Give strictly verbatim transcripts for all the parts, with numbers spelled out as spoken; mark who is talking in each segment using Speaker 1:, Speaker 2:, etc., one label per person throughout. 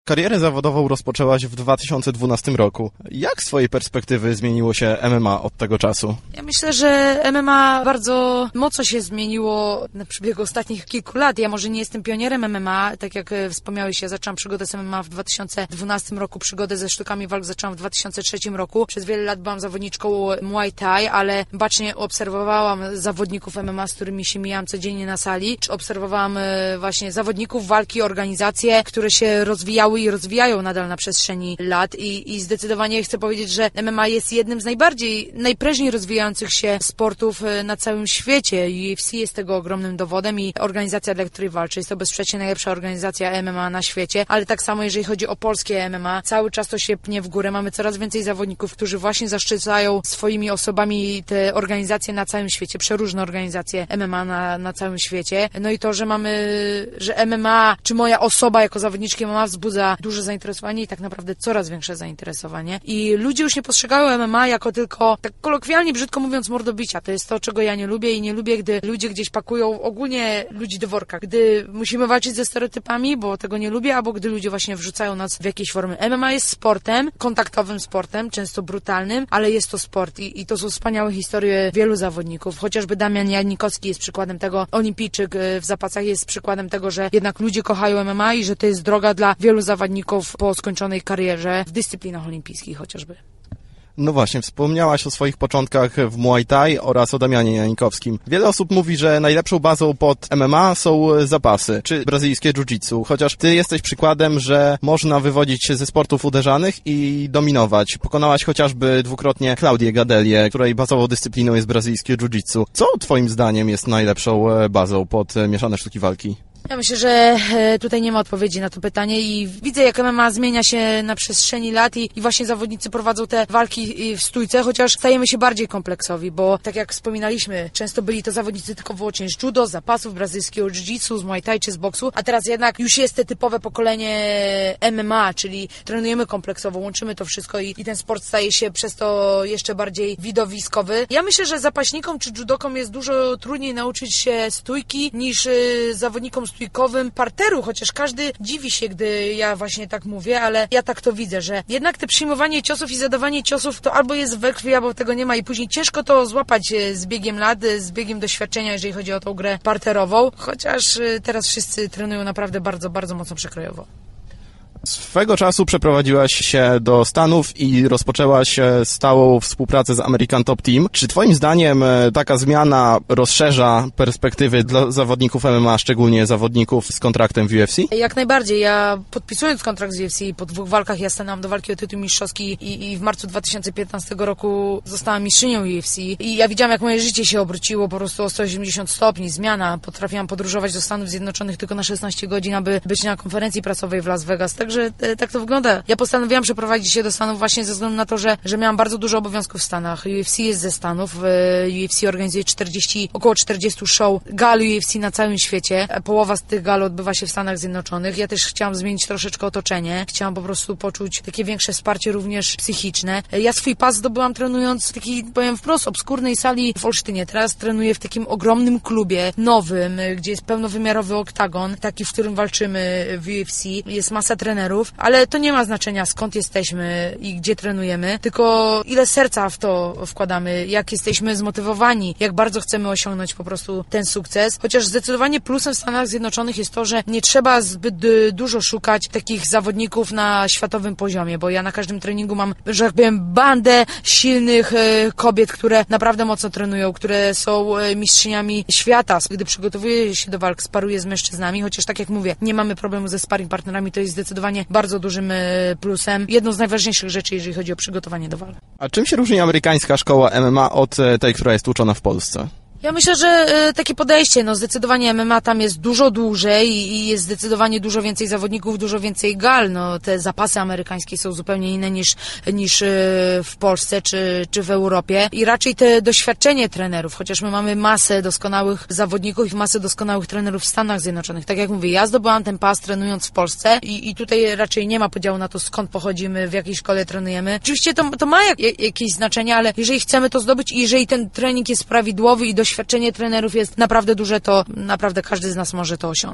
Speaker 1: Karierę zawodową rozpoczęłaś w dwa tysiące dwunastym roku. Jak z twojej perspektywy zmieniło się M M A od tego czasu?
Speaker 2: Ja myślę, że M M A bardzo mocno się zmieniło na przebiegu ostatnich kilku lat. Ja może nie jestem pionierem M M A, tak jak wspomniałeś, ja zaczęłam przygodę z M M A w dwa tysiące dwunastym roku, przygodę ze sztukami walk zaczęłam w dwa tysiące trzecim roku. Przez wiele lat byłam zawodniczką Muay Thai, ale bacznie obserwowałam zawodników M M A, z którymi się mijałam codziennie na sali, czy obserwowałam właśnie zawodników, walki, organizacje, które się rozwijały i rozwijają nadal na przestrzeni lat i, i zdecydowanie chcę powiedzieć, że M M A jest jednym z najbardziej, najprężniej rozwijających się sportów na całym świecie. U F C jest tego ogromnym dowodem i organizacja, dla której walczy, jest to bezsprzecznie najlepsza organizacja M M A na świecie, ale tak samo jeżeli chodzi o polskie M M A, cały czas to się pnie w górę. Mamy coraz więcej zawodników, którzy właśnie zaszczycają swoimi osobami te organizacje na całym świecie, przeróżne organizacje M M A na, na całym świecie. No i to, że mamy, że M M A, czy moja osoba jako zawodniczki M M A wzbudza duże zainteresowanie i tak naprawdę coraz większe zainteresowanie. I ludzie już nie postrzegają M M A jako tylko, tak kolokwialnie, brzydko mówiąc, mordobicia. To jest to, czego ja nie lubię i nie lubię, gdy ludzie gdzieś pakują ogólnie ludzi do worka. Gdy musimy walczyć ze stereotypami, bo tego nie lubię, albo gdy ludzie właśnie wrzucają nas w jakieś formy. M M A jest sportem, kontaktowym sportem, często brutalnym, ale jest to sport i, i to są wspaniałe historie wielu zawodników. Chociażby Damian Janikowski jest przykładem tego, olimpijczyk w zapasach jest przykładem tego, że jednak ludzie kochają M M A i że to jest droga dla wielu zawodników zawodników po skończonej karierze w dyscyplinach olimpijskich chociażby.
Speaker 1: No właśnie, wspomniałaś o swoich początkach w Muay Thai oraz o Damianie Janikowskim. Wiele osób mówi, że najlepszą bazą pod M M A są zapasy, czy brazylijskie jiu-jitsu, chociaż ty jesteś przykładem, że można wywodzić się ze sportów uderzanych i dominować. Pokonałaś chociażby dwukrotnie Klaudię Gadelię, której bazową dyscypliną jest brazylijskie jiu-jitsu. Co twoim zdaniem jest najlepszą bazą pod mieszane sztuki walki?
Speaker 2: Ja myślę, że tutaj nie ma odpowiedzi na to pytanie i widzę, jak M M A zmienia się na przestrzeni lat i, i właśnie zawodnicy prowadzą te walki w stójce, chociaż stajemy się bardziej kompleksowi, bo tak jak wspominaliśmy, często byli to zawodnicy tylko wyłącznie z judo, z zapasów, brazylijskiego jiu-jitsu, z muay thai czy z boksu, a teraz jednak już jest te typowe pokolenie M M A, czyli trenujemy kompleksowo, łączymy to wszystko i, i ten sport staje się przez to jeszcze bardziej widowiskowy. Ja myślę, że zapaśnikom czy judokom jest dużo trudniej nauczyć się stójki niż y, zawodnikom stójkowym parteru, chociaż każdy dziwi się, gdy ja właśnie tak mówię, ale ja tak to widzę, że jednak te przyjmowanie ciosów i zadawanie ciosów to albo jest we krwi, albo tego nie ma i później ciężko to złapać z biegiem lat, z biegiem doświadczenia, jeżeli chodzi o tą grę parterową, chociaż teraz wszyscy trenują naprawdę bardzo, bardzo mocno przekrojowo.
Speaker 1: Swego czasu przeprowadziłaś się do Stanów i rozpoczęłaś stałą współpracę z American Top Team. Czy twoim zdaniem taka zmiana rozszerza perspektywy dla zawodników M M A, szczególnie zawodników z kontraktem w U F C?
Speaker 2: Jak najbardziej. Ja podpisując kontrakt z U F C po dwóch walkach, ja stanęłam do walki o tytuł mistrzowski i, i w marcu dwa tysiące piętnastego roku zostałam mistrzynią U F C. I ja widziałam, jak moje życie się obróciło po prostu o sto osiemdziesiąt stopni, zmiana. Potrafiłam podróżować do Stanów Zjednoczonych tylko na szesnaście godzin, aby być na konferencji prasowej w Las Vegas. Także że tak to wygląda. Ja postanowiłam przeprowadzić się do Stanów właśnie ze względu na to, że, że miałam bardzo dużo obowiązków w Stanach. U F C jest ze Stanów. U F C organizuje czterdzieści, około czterdziestu show gal U F C na całym świecie. Połowa z tych gal odbywa się w Stanach Zjednoczonych. Ja też chciałam zmienić troszeczkę otoczenie. Chciałam po prostu poczuć takie większe wsparcie również psychiczne. Ja swój pas zdobyłam trenując w takiej, powiem wprost, obskurnej sali w Olsztynie. Teraz trenuję w takim ogromnym klubie, nowym, gdzie jest pełnowymiarowy oktagon, taki, w którym walczymy w U F C. Jest masa trenerów, ale to nie ma znaczenia, skąd jesteśmy i gdzie trenujemy, tylko ile serca w to wkładamy, jak jesteśmy zmotywowani, jak bardzo chcemy osiągnąć po prostu ten sukces. Chociaż zdecydowanie plusem w Stanach Zjednoczonych jest to, że nie trzeba zbyt dużo szukać takich zawodników na światowym poziomie, bo ja na każdym treningu mam, że tak powiem, bandę silnych kobiet, które naprawdę mocno trenują, które są mistrzyniami świata. Gdy przygotowuję się do walk, sparuję z mężczyznami, chociaż tak jak mówię, nie mamy problemu ze sparring partnerami, to jest zdecydowanie bardzo dużym plusem. Jedną z najważniejszych rzeczy, jeżeli chodzi o przygotowanie do walk.
Speaker 1: A czym się różni amerykańska szkoła M M A od tej, która jest uczona w Polsce?
Speaker 2: Ja myślę, że e, takie podejście, no zdecydowanie M M A tam jest dużo dłużej i, i jest zdecydowanie dużo więcej zawodników, dużo więcej gal. No te zapasy amerykańskie są zupełnie inne niż, niż e, w Polsce czy, czy w Europie i raczej te doświadczenie trenerów, chociaż my mamy masę doskonałych zawodników i masę doskonałych trenerów w Stanach Zjednoczonych. Tak jak mówię, ja zdobyłam ten pas trenując w Polsce i, i tutaj raczej nie ma podziału na to, skąd pochodzimy, w jakiej szkole trenujemy. Oczywiście to, to ma jak, jakieś znaczenie, ale jeżeli chcemy to zdobyć i jeżeli ten trening jest prawidłowy i doświadczenie trenerów jest naprawdę duże, to naprawdę każdy z nas może to osiągnąć.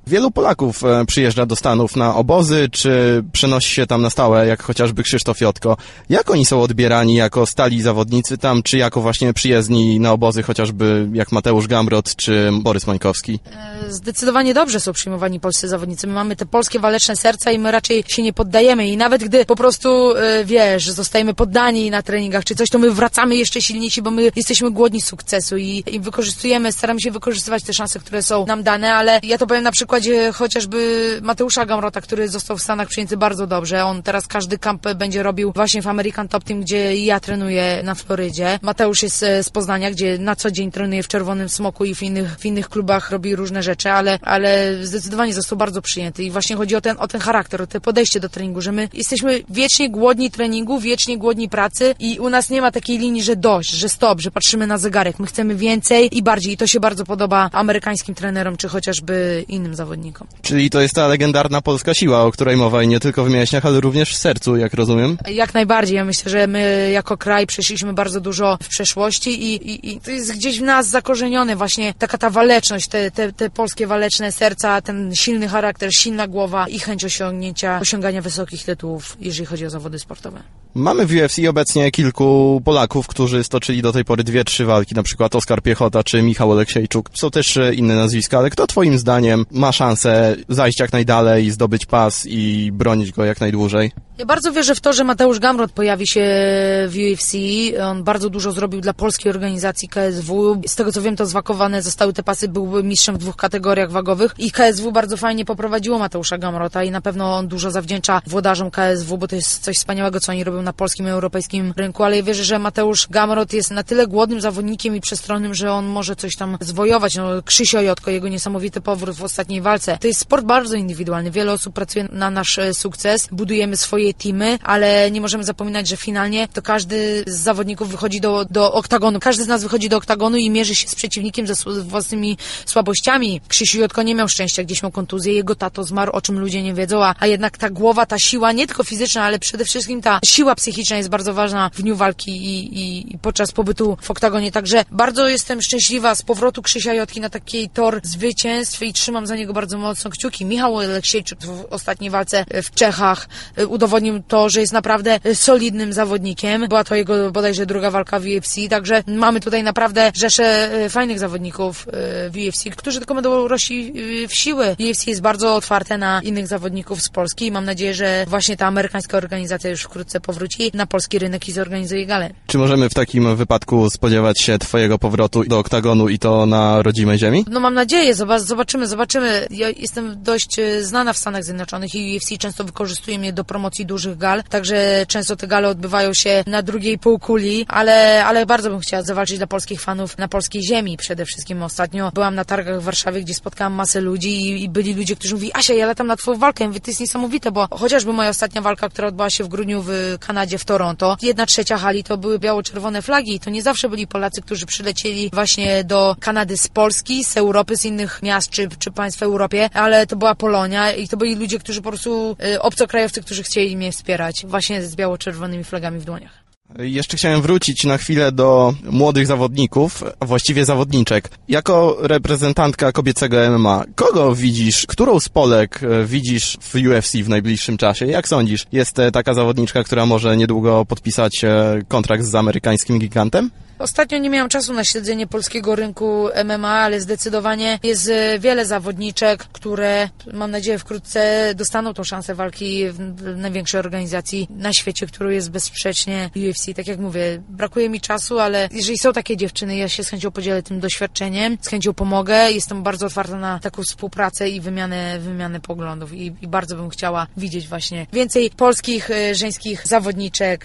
Speaker 1: Wielu Polaków e, przyjeżdża do Stanów na obozy, czy przenosi się tam na stałe, jak chociażby Krzysztof Jotko. Jak oni są odbierani jako stali zawodnicy tam, czy jako właśnie przyjezdni na obozy, chociażby jak Mateusz Gamrot, czy Borys Mańkowski?
Speaker 2: Zdecydowanie dobrze są przyjmowani polscy zawodnicy. My mamy te polskie waleczne serca i my raczej się nie poddajemy i nawet gdy po prostu, wiesz, zostajemy poddani na treningach czy coś, to my wracamy jeszcze silniejsi, bo my jesteśmy głodni sukcesu i, i wykorzystujemy, staramy się wykorzystywać te szanse, które są nam dane, ale ja to powiem na przykładzie chociażby Mateusza Gamrota, który został w Stanach przyjęty bardzo dobrze. On teraz każdy kamp będzie robił właśnie w American Top Team, gdzie ja trenuję na Florydzie. Mateusz jest z Poznania, gdzie na co dzień trenuje w Czerwonym Smoku i w innych, w innych klubach robi różne rzeczy, ale, ale zdecydowanie został bardzo przyjęty i właśnie chodzi o ten, o ten charakter, o to podejście do treningu, że my jesteśmy wiecznie głodni treningu, wiecznie głodni pracy i u nas nie ma takiej linii, że dość, że stop, że patrzymy na zegarek. My chcemy więcej i bardziej i to się bardzo podoba amerykańskim trenerom, czy chociażby innym zawodnikom.
Speaker 1: Czyli to jest ta legendarna polska siła, o której mowa i nie tylko w mięśniach, ale również w sercu, jak rozumiem?
Speaker 2: Jak najbardziej. Ja myślę, że my jako kraj przeszliśmy bardzo dużo w przeszłości i, i, i to jest gdzieś w nas zakorzenione właśnie taka ta waleczność, te, te, te polskie waleczne serca, ten silny charakter, silna głowa i chęć osiągnięcia, osiągania wysokich tytułów, jeżeli chodzi o zawody sportowe.
Speaker 1: Mamy w U F C obecnie kilku Polaków, którzy stoczyli do tej pory dwie, trzy walki, na przykład Oskar Piechota czy Michał Oleksiejczuk. Są też inne nazwiska, ale kto twoim zdaniem ma szansę zajść jak najdalej, zdobyć pas i bronić go jak najdłużej?
Speaker 2: Ja bardzo wierzę w to, że Mateusz Gamrot pojawi się w U F C. On bardzo dużo zrobił dla polskiej organizacji K S W. Z tego co wiem, to zwakowane zostały te pasy, był mistrzem w dwóch kategoriach wagowych i K S W bardzo fajnie poprowadziło Mateusza Gamrota i na pewno on dużo zawdzięcza włodarzom K S W, bo to jest coś wspaniałego, co oni robią na polskim i europejskim rynku, ale ja wierzę, że Mateusz Gamrot jest na tyle głodnym zawodnikiem i przestronnym, że on może coś tam zwojować. No, Krzysio Jotko, jego niesamowity powrót w ostatniej walce. To jest sport bardzo indywidualny. Wiele osób pracuje na nasz sukces, budujemy swoje teamy, ale nie możemy zapominać, że finalnie to każdy z zawodników wychodzi do, do oktagonu. Każdy z nas wychodzi do oktagonu i mierzy się z przeciwnikiem ze sw- własnymi słabościami. Krzysiu Jotko nie miał szczęścia, gdzieś miał kontuzję, jego tato zmarł, o czym ludzie nie wiedzą, a, a jednak ta głowa, ta siła, nie tylko fizyczna, ale przede wszystkim ta siła psychiczna jest bardzo ważna w dniu walki i, i, i podczas pobytu w oktagonie. Także bardzo jestem szczęśliwa z powrotu Krzysia Jotki na taki tor zwycięstw i trzymam za niego bardzo mocno kciuki. Michał Oleksiejczuk w ostatniej walce w Czechach udowodnił to, że jest naprawdę solidnym zawodnikiem. Była to jego bodajże druga walka w U F C, także mamy tutaj naprawdę rzeszę fajnych zawodników w U F C, którzy tylko będą rośli w siły. U F C jest bardzo otwarte na innych zawodników z Polski i mam nadzieję, że właśnie ta amerykańska organizacja już wkrótce powróci na polski rynek i zorganizuje galę.
Speaker 1: Czy możemy w takim wypadku spodziewać się twojego powrotu do oktagonu i to na rodzimej ziemi?
Speaker 2: No mam nadzieję, zobaczymy, zobaczymy. Ja jestem dość znana w Stanach Zjednoczonych i U F C często wykorzystuje mnie do promocji dużych gal, także często te gale odbywają się na drugiej półkuli, ale, ale bardzo bym chciała zawalczyć dla polskich fanów na polskiej ziemi przede wszystkim. Ostatnio byłam na targach w Warszawie, gdzie spotkałam masę ludzi i, i byli ludzie, którzy mówili: Asia, ja latam na twoją walkę. Ja mówię, to jest niesamowite, bo chociażby moja ostatnia walka, która odbyła się w grudniu w Kanadzie, w Toronto, jedna trzecia hali to były biało-czerwone flagi i to nie zawsze byli Polacy, którzy przylecieli właśnie do Kanady z Polski, z Europy, z innych miast czy, czy państw w Europie, ale to była Polonia i to byli ludzie, którzy po prostu y, obcokrajowcy, którzy chcieli mnie wspierać właśnie z biało-czerwonymi flagami w dłoniach.
Speaker 1: Jeszcze chciałem wrócić na chwilę do młodych zawodników, a właściwie zawodniczek. Jako reprezentantka kobiecego M M A, kogo widzisz, którą z Polek widzisz w U F C w najbliższym czasie? Jak sądzisz? Jest taka zawodniczka, która może niedługo podpisać kontrakt z amerykańskim gigantem?
Speaker 2: Ostatnio nie miałam czasu na śledzenie polskiego rynku M M A, ale zdecydowanie jest wiele zawodniczek, które mam nadzieję wkrótce dostaną tą szansę walki w największej organizacji na świecie, którą jest bezsprzecznie U F C. Tak jak mówię, brakuje mi czasu, ale jeżeli są takie dziewczyny, ja się z chęcią podzielę tym doświadczeniem, z chęcią pomogę. Jestem bardzo otwarta na taką współpracę i wymianę, wymianę poglądów i, i bardzo bym chciała widzieć właśnie więcej polskich, żeńskich zawodniczek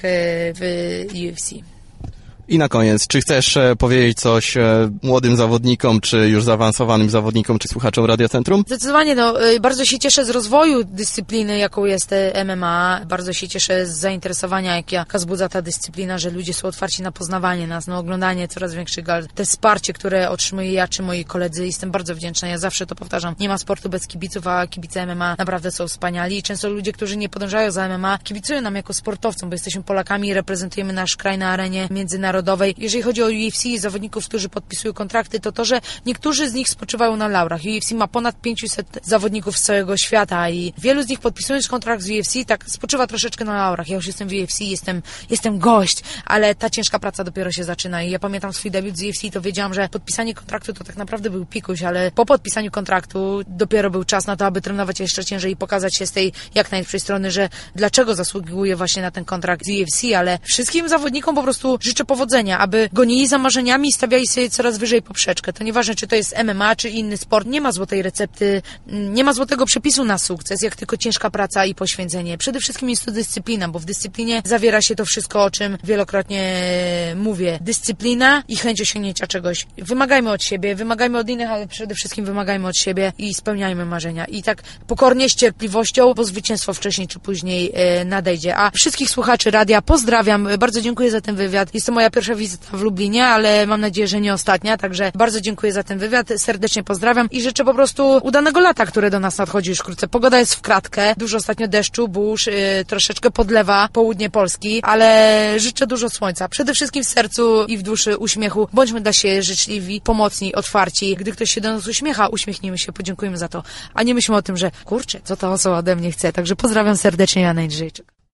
Speaker 2: w U F C.
Speaker 1: I na koniec, czy chcesz powiedzieć coś młodym zawodnikom, czy już zaawansowanym zawodnikom, czy słuchaczom Radia Centrum?
Speaker 2: Zdecydowanie, no, bardzo się cieszę z rozwoju dyscypliny, jaką jest M M A. Bardzo się cieszę z zainteresowania, jaka wzbudza ta dyscyplina, że ludzie są otwarci na poznawanie nas, na oglądanie coraz większych gal. Te wsparcie, które otrzymuję ja czy moi koledzy, jestem bardzo wdzięczna. Ja zawsze to powtarzam. Nie ma sportu bez kibiców, a kibice M M A naprawdę są wspaniali. I często ludzie, którzy nie podążają za M M A, kibicują nam jako sportowcom, bo jesteśmy Polakami i reprezentujemy nasz kraj na arenie międzynarodowej. międzynarodowej. Jeżeli chodzi o U F C i zawodników, którzy podpisują kontrakty, to to, że niektórzy z nich spoczywają na laurach. U F C ma ponad pięćset zawodników z całego świata i wielu z nich podpisując kontrakt z U F C, tak spoczywa troszeczkę na laurach. Ja już jestem w U F C, jestem, jestem gość, ale ta ciężka praca dopiero się zaczyna i ja pamiętam swój debiut z U F C, to wiedziałam, że podpisanie kontraktu to tak naprawdę był pikuś, ale po podpisaniu kontraktu dopiero był czas na to, aby trenować jeszcze ciężej i pokazać się z tej jak najlepszej strony, że dlaczego zasługuję właśnie na ten kontrakt z U F C, ale wszystkim zawodnikom po prostu życzę powodzenia, aby gonili za marzeniami i stawiali sobie coraz wyżej poprzeczkę. To nieważne, czy to jest M M A, czy inny sport, nie ma złotej recepty, nie ma złotego przepisu na sukces, jak tylko ciężka praca i poświęcenie. Przede wszystkim jest to dyscyplina, bo w dyscyplinie zawiera się to wszystko, o czym wielokrotnie mówię. Dyscyplina i chęć osiągnięcia czegoś. Wymagajmy od siebie, wymagajmy od innych, ale przede wszystkim wymagajmy od siebie i spełniajmy marzenia. I tak pokornie, z cierpliwością, bo zwycięstwo wcześniej czy później e, nadejdzie. A wszystkich słuchaczy radia pozdrawiam, bardzo dziękuję za ten wywiad. Jest to moja pierwsza wizyta w Lublinie, ale mam nadzieję, że nie ostatnia, także bardzo dziękuję za ten wywiad, serdecznie pozdrawiam i życzę po prostu udanego lata, które do nas nadchodzi już wkrótce. Pogoda jest w kratkę, dużo ostatnio deszczu, burz, yy, troszeczkę podlewa południe Polski, ale życzę dużo słońca. Przede wszystkim w sercu i w duszy uśmiechu. Bądźmy dla siebie życzliwi, pomocni, otwarci. Gdy ktoś się do nas uśmiecha, uśmiechnijmy się, podziękujmy za to, a nie myślmy o tym, że kurczę, co ta osoba ode mnie chce. Także pozdrawiam serdecznie, Jana Jędrzejczyk.